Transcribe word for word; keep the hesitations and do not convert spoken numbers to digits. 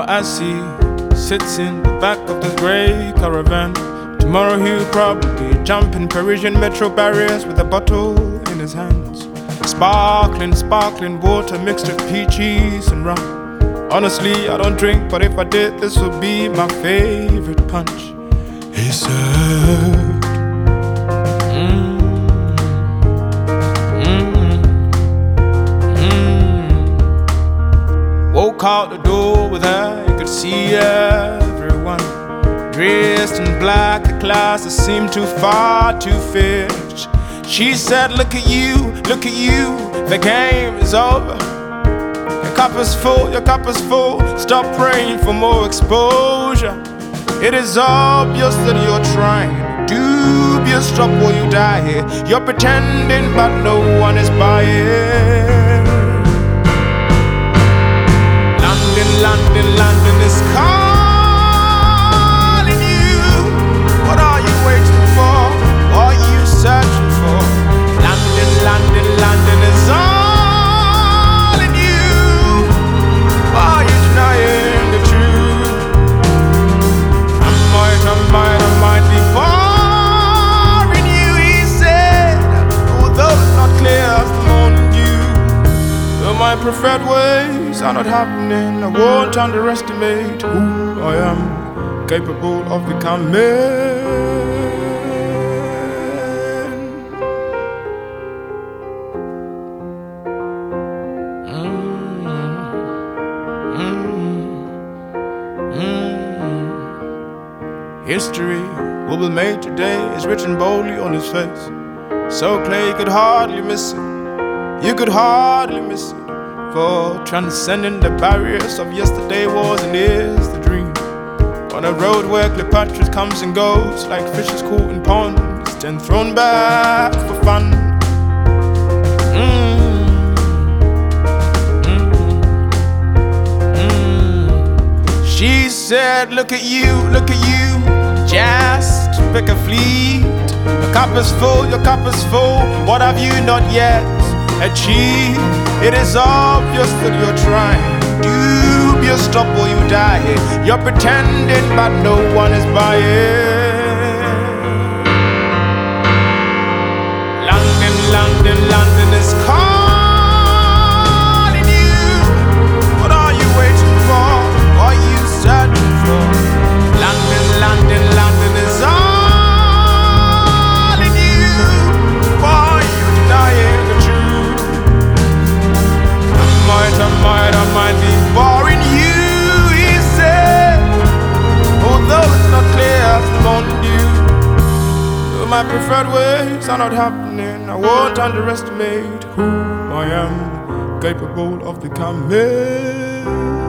Now as he sits in the back of this grey caravan, tomorrow he'll probably jump in Parisian metro barriers with a bottle in his hands. Sparkling, sparkling water mixed with peaches and rum. Honestly, I don't drink, but if I did, this would be my favorite punch. He said, mm, mm, mm. Woke out the door with her, you could see everyone dressed in black, a class that seemed too far to fit. She said, look at you, look at you, the game is over. Your cup is full, your cup is full, stop praying for more exposure. It is obvious that you're trying, dubious, stop or you die here. You're pretending but no one is buying. London, London, London is calling you. What are you waiting for? What are you searching for? London, London, London is all in you. Why are you denying the truth? I might, I might, I might be boring you, he said, although it's not clear as the morning dew. Though my preferred ways are not happening, I won't underestimate who I am, capable of becoming. History will be made today is written boldly on his face. So clear you could hardly miss it. You could hardly miss it. For transcending the barriers of yesterday was and is the dream. On a road where Cleopatra comes and goes like fishes caught in ponds, then thrown back for fun. Mm. Mm. Mm. She said, look at you, look at you. Just pick a fleet. Your cup is full, your cup is full. What have you not yet achieved? It is obvious that you're trying. Dubious, stop or you die. You're pretending but no one is buying. London, London, London is calling you. What are you waiting for? What are you searching for? London, London, London is all in you. Why are you denying the truth? I might, I might, I might be boring you, he said, although it's not clear as the morning dew. Though my preferred ways are not happening, I won't underestimate who I am, capable of becoming.